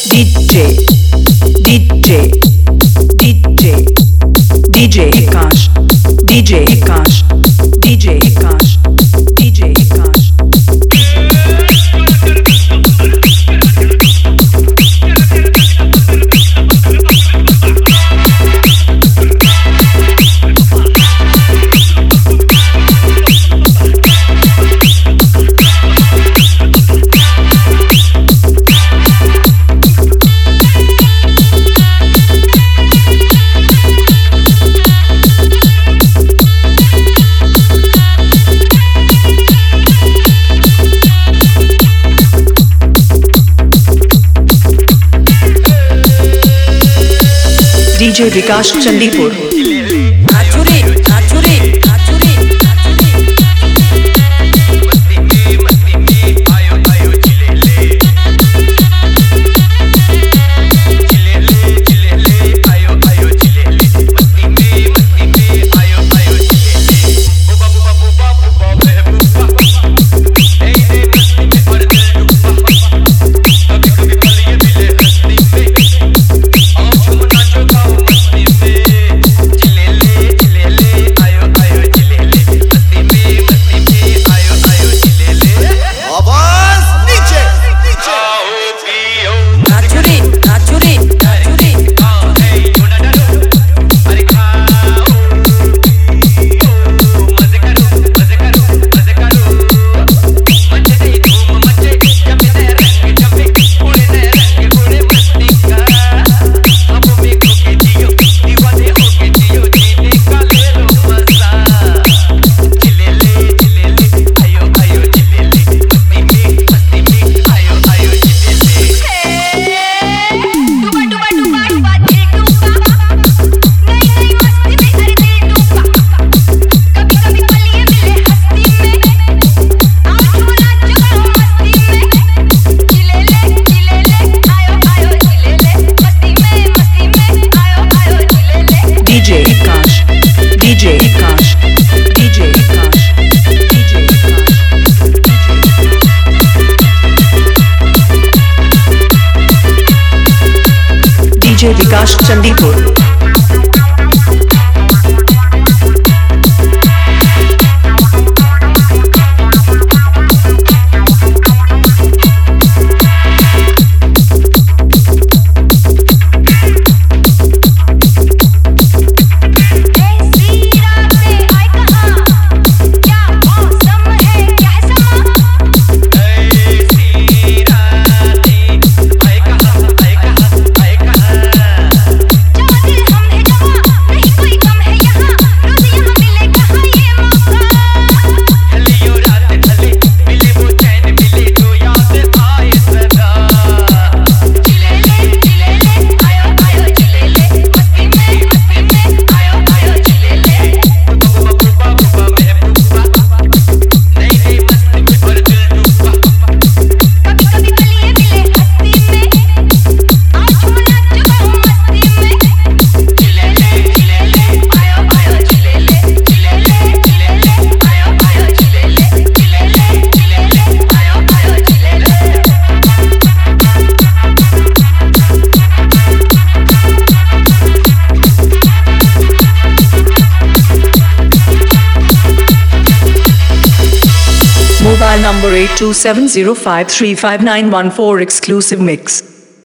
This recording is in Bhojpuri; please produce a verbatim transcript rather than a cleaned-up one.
DJ, DJ, DJ, DJ Akash, DJ Akash, DJ Akash, DJ Akash. D J Vikash Chandipur. Nachuri, nachuri, nachuri, nachuri. मस्ती में मस्ती में आयो आयो चिले ले चिले ले चिले ले आयो आयो चिले ले मस्ती में मस्ती में आयो आयो चिले ले बुबा बुबा बुबा बुबा महबूबा हे हे मस्ती में और दिल डूबा कभी कभी पल ये मिले हस्ती में आओ झूम नाचो गाओ मस्ती में चिले ले चिले ले आयो आयो चिले ले मस्ती में मस्ती में आयो आयो चिले ले आवाज नीचे नीचे आओ पियो नाचुरी नाचुरी नाचुरी आओ हे क्यों ना डरो अरे खाओ मजे करो मजे करो मजे करो मचे दे धूम मचे जमे दे रंग जमे उड़े दे रंग उड़े मस्ती का अब में खो के जियो दीवाने हो के जियो जीने का ले लो मजा चिले ले चिले ले आयो आयो चिले ले मस्ती में मस्ती में आयो आयो चिले ले डूबा डूबा डूबा डूबा दिल डूबा नई नई मस्ती में अरे दिल डूबा कभी कभी पल ये मिले हस्ती में आओ झूम नाचो गाओ मस्ती में चिले ले चिले ले आयो आयो चिले ले मस्ती में मस्ती में आयो आयो चिले ले DJ Akash, DJ Akash, DJ Akash, DJ Akash. D J Vikash Chandipur. ऐसी रातें आए कहाँ क्या मौसम है क्या है समा ऐसी रातें आए कहाँ आए कहाँ आए कहाँ जवा दिल हम है जवा नहीं कोई कम है यहाँ रोज यहाँ मिले कहाँ ये मौका ढलियो रात ढले मिले वो चैन मिले जो याद आए सदा चिले ले चिले ले आयो आयो चिले ले मस्ती में मस्ती में आयो आयो चिले ले बुबा बुबा बुबा महबूबा नई नई मस्ती में और दिल डूबा कभी कभी पल ये मिले हस्ती में आओ झूम नाचो गाओ मस्ती में चिले ले चिले ले आयो आयो चिले ले चिले ले चिले ले आयो आयो चिले ले चिले ले चिले ले आयो आयो चिले ले Mobile number eight two seven zero five three five nine one four exclusive mix.